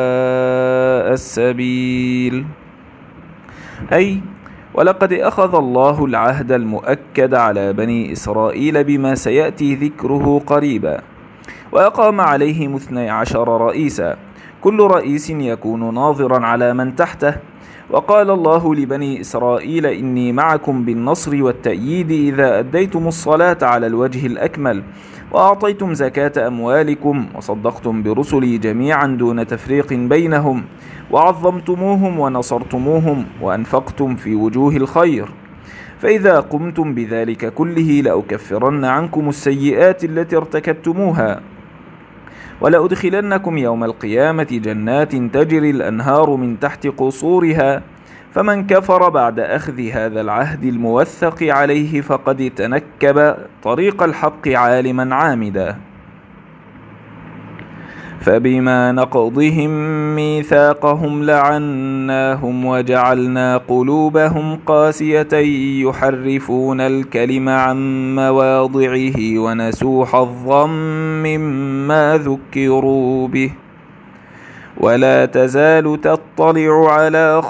السبيل. أي ولقد أخذ الله العهد المؤكد على بني إسرائيل بما سيأتي ذكره قريبا، وأقام عليهم اثني عشر رئيسا، كل رئيس يكون ناظرا على من تحته. وقال الله لبني إسرائيل: إني معكم بالنصر والتأييد إذا أديتم الصلاة على الوجه الأكمل، وأعطيتم زكاة أموالكم، وصدقتم برسلي جميعا دون تفريق بينهم، وعظمتموهم ونصرتموهم، وأنفقتم في وجوه الخير. فإذا قمتم بذلك كله لأكفرن عنكم السيئات التي ارتكبتموها، ولأدخلنكم يوم القيامة جنات تجري الأنهار من تحت قصورها، فمن كفر بعد أخذ هذا العهد الموثق عليه فقد تنكب طريق الحق عالما عامدا. فبما نقضهم ميثاقهم لعناهم وجعلنا قلوبهم قاسية يحرفون الكلم عن مواضعه ونسوا حظا مما ذكروا به، ولا تزال تطلع على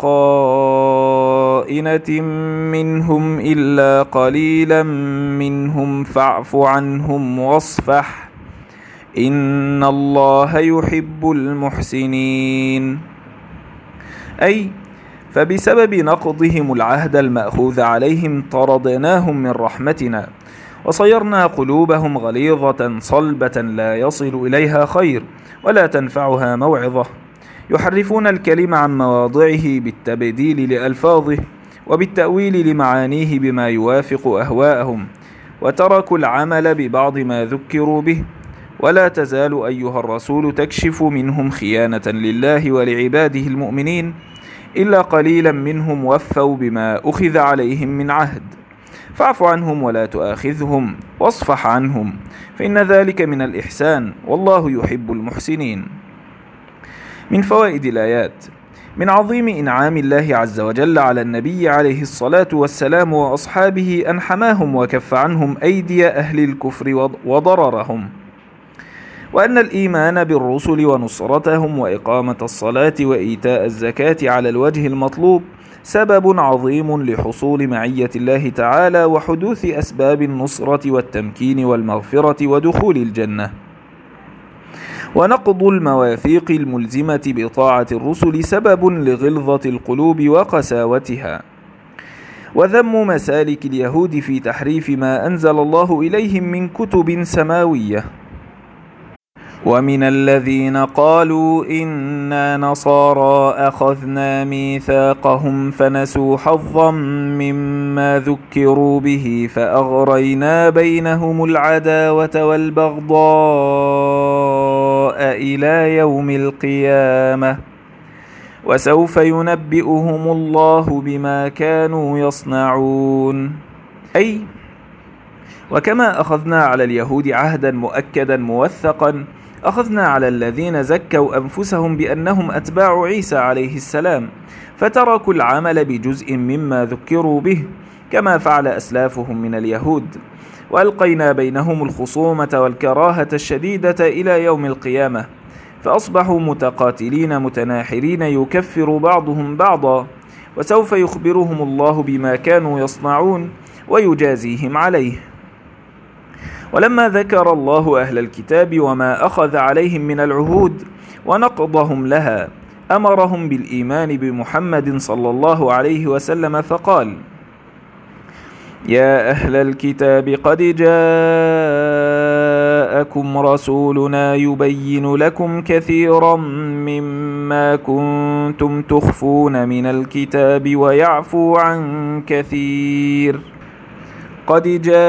خائنة منهم إلا قليلا منهم فاعف عنهم واصفح، إن الله يحب المحسنين. أي فبسبب نقضهم العهد المأخوذ عليهم طردناهم من رحمتنا، وصيرنا قلوبهم غليظة صلبة لا يصل إليها خير ولا تنفعها موعظة، يحرفون الكلم عن مواضعه بالتبديل لألفاظه وبالتأويل لمعانيه بما يوافق أهواءهم، وتركوا العمل ببعض ما ذكروا به. ولا تزال أيها الرسول تكشف منهم خيانة لله ولعباده المؤمنين، إلا قليلا منهم وفوا بما أخذ عليهم من عهد، فاعف عنهم ولا تؤاخذهم واصفح عنهم، فإن ذلك من الإحسان، والله يحب المحسنين. من فوائد الآيات: من عظيم إنعام الله عز وجل على النبي عليه الصلاة والسلام وأصحابه أن حماهم وكف عنهم أيدي أهل الكفر وضررهم، وأن الإيمان بالرسل ونصرتهم وإقامة الصلاة وإيتاء الزكاة على الوجه المطلوب سبب عظيم لحصول معية الله تعالى وحدوث أسباب النصرة والتمكين والمغفرة ودخول الجنة. ونقض المواثيق الملزمة بطاعة الرسل سبب لغلظة القلوب وقساوتها. وذم مسالك اليهود في تحريف ما أنزل الله إليهم من كتب سماوية. ومن الذين قالوا إنا نصارى أخذنا ميثاقهم فنسوا حظا مما ذكروا به فأغرينا بينهم العداوة والبغضاء إلى يوم القيامة، وسوف ينبئهم الله بما كانوا يصنعون. أي وكما أخذنا على اليهود عهدا مؤكدا موثقا، أخذنا على الذين زكوا أنفسهم بأنهم أتباع عيسى عليه السلام فتركوا العمل بجزء مما ذكروا به كما فعل أسلافهم من اليهود، وألقينا بينهم الخصومة والكراهة الشديدة إلى يوم القيامة، فأصبحوا متقاتلين متناحرين يكفر بعضهم بعضا، وسوف يخبرهم الله بما كانوا يصنعون ويجازيهم عليه. ولما ذكر الله أهل الكتاب وما أخذ عليهم من العهود ونقضهم لها، أمرهم بالإيمان بمحمد صلى الله عليه وسلم فقال: يا أهل الكتاب قد جاءكم رسولنا يبين لكم كثيرا مما كنتم تخفون من الكتاب ويعفو عن كثير، قد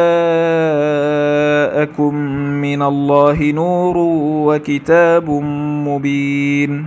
جاءكم من الله نور وكتاب مبين.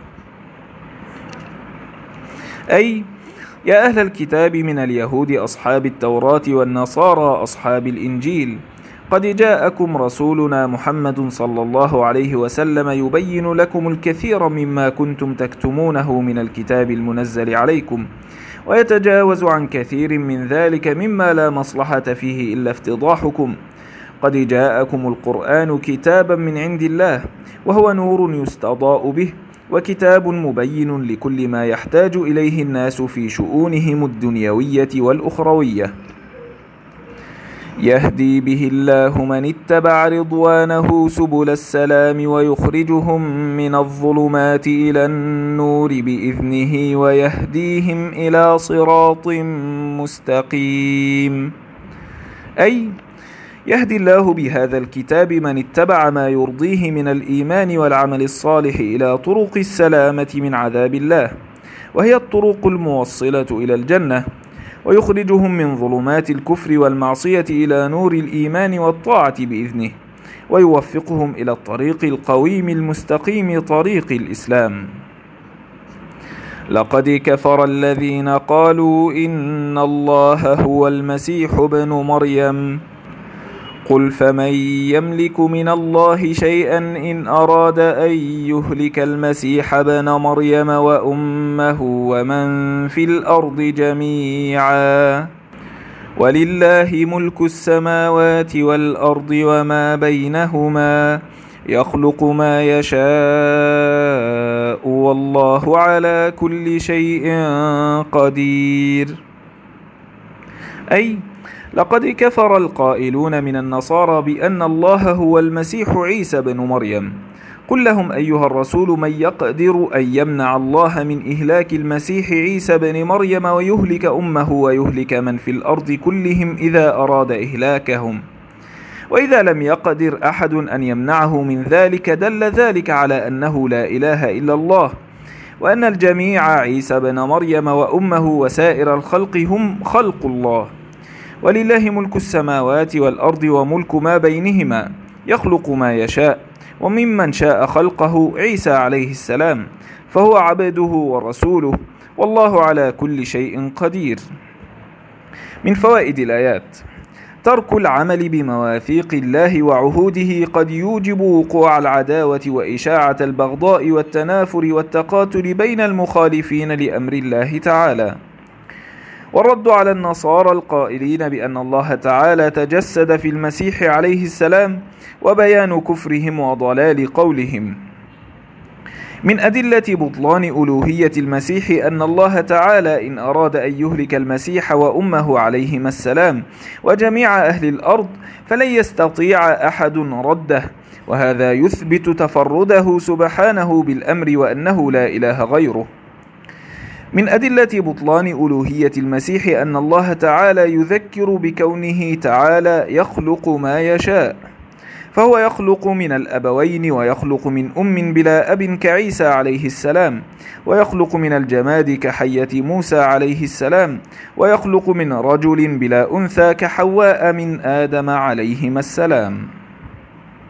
أي يا أهل الكتاب من اليهود أصحاب التوراة والنصارى أصحاب الإنجيل، قد جاءكم رسولنا محمد صلى الله عليه وسلم يبين لكم الكثير مما كنتم تكتمونه من الكتاب المنزل عليكم، ويتجاوز عن كثير من ذلك مما لا مصلحة فيه إلا افتضاحكم. قد جاءكم القرآن كتابا من عند الله، وهو نور يستضاء به، وكتاب مبين لكل ما يحتاج إليه الناس في شؤونهم الدنيوية والأخروية. يهدي به الله من اتبع رضوانه سبل السلام ويخرجهم من الظلمات إلى النور بإذنه ويهديهم إلى صراط مستقيم. أي يهدي الله بهذا الكتاب من اتبع ما يرضيه من الإيمان والعمل الصالح إلى طرق السلامة من عذاب الله، وهي الطرق الموصلة إلى الجنة، ويخرجهم من ظلمات الكفر والمعصية إلى نور الإيمان والطاعة بإذنه، ويوفقهم إلى الطريق القويم المستقيم طريق الإسلام. لقد كفر الذين قالوا إن الله هو المسيح ابن مريم قل فمن يملك من الله شيئا إن أراد أن يهلك المسيح ابن مريم وأمه ومن في الأرض جميعا ولله ملك السماوات والأرض وما بينهما يخلق ما يشاء والله على كل شيء قدير. أي لقد كفر القائلون من النصارى بأن الله هو المسيح عيسى بن مريم. قل لهم أيها الرسول من يقدر أن يمنع الله من إهلاك المسيح عيسى بن مريم ويهلك أمه ويهلك من في الأرض كلهم إذا أراد إهلاكهم؟ وإذا لم يقدر أحد أن يمنعه من ذلك دل ذلك على أنه لا إله إلا الله، وأن الجميع عيسى بن مريم وأمه وسائر الخلق هم خلق الله، ولله ملك السماوات والأرض وملك ما بينهما يخلق ما يشاء، وممن شاء خلقه عيسى عليه السلام، فهو عبده ورسوله، والله على كل شيء قدير. من فوائد الآيات: ترك العمل بمواثيق الله وعهوده قد يوجب وقوع العداوة وإشاعة البغضاء والتنافر والتقاتل بين المخالفين لأمر الله تعالى. والرد على النصارى القائلين بأن الله تعالى تجسد في المسيح عليه السلام وبيان كفرهم وضلال قولهم. من أدلة بطلان ألوهية المسيح أن الله تعالى إن أراد أن يهلك المسيح وأمه عليهما السلام وجميع أهل الأرض فلن يستطيع أحد رده، وهذا يثبت تفرده سبحانه بالأمر وأنه لا إله غيره. من أدلة بطلان ألوهية المسيح أن الله تعالى يذكر بكونه تعالى يخلق ما يشاء، فهو يخلق من الأبوين ويخلق من أم بلا أب كعيسى عليه السلام، ويخلق من الجماد كحية موسى عليه السلام، ويخلق من رجل بلا أنثى كحواء من آدم عليهما السلام.